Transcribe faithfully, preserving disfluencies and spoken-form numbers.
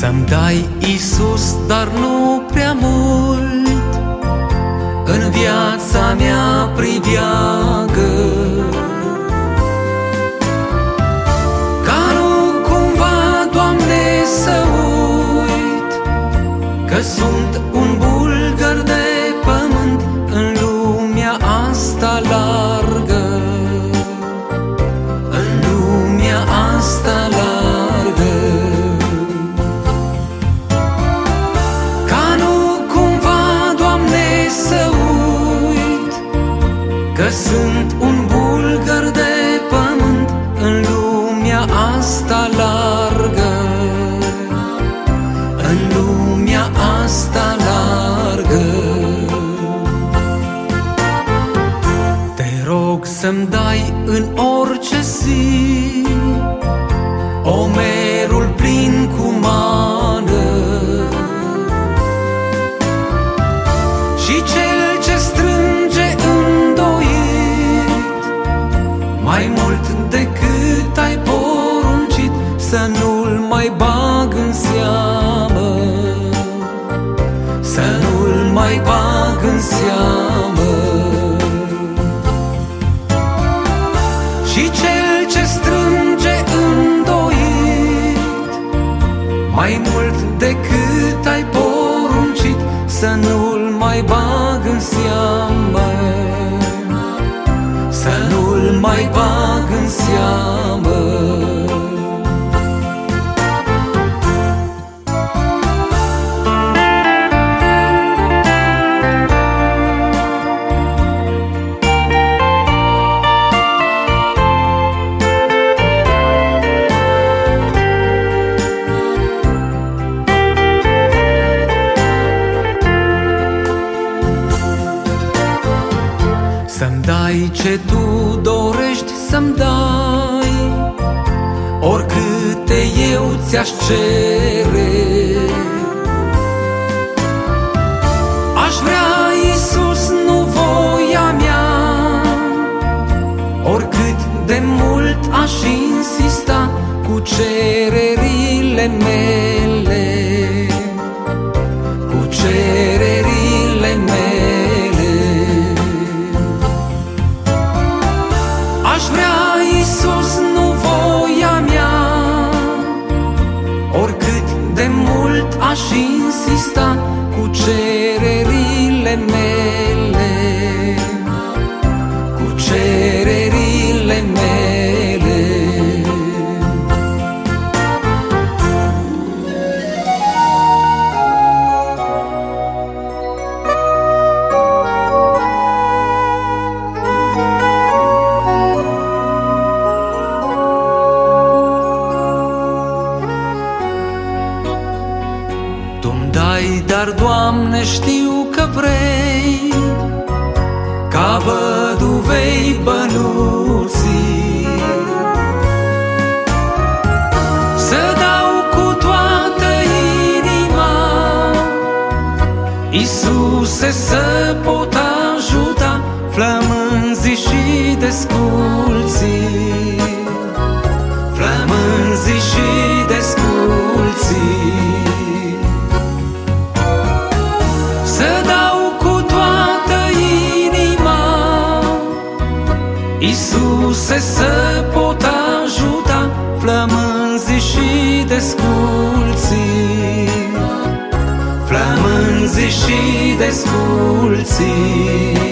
Să-mi dai, Iisus, dar nu prea mult, în viața mea pribeagă, ca nu cumva, Doamne, să uit că sunt un bulgăr de pământ în lumea asta largă, în lumea asta largă. Că sunt un bulgăr de pământ în lumea asta largă, în lumea asta largă. Te rog să-mi dai în orice zi omerul plin cu mană și cel ce strânge mai mult decât ai poruncit, să nu-l mai bag în seamă, să nu-l mai bag în seamă. Și cel ce strânge îndoit, mai mult decât ai poruncit, să nu-l mai bag în seamă, să nu-l mai bag în seamă. Să-mi dai ce tu dorești să-mi dai, oricâte eu ți-aș cere. Aș vrea, Iisus, nu voia mea, oricât de mult aș insista cu cererile mele, cu cererile mele. Aș vrea, Iisus, nu voia mea, oricât de mult aș insista cu cererile mele, cu cererile mele. Tu-mi dai, dar, Doamne, știu că vrei ca văduvei bănuții să dau cu toată inima, Iisuse, să pot ajuta flămânzii și desculții, flămânzii și desculții. Iisuse, să pot ajuta flămânzii și desculții, flămânzii și desculții.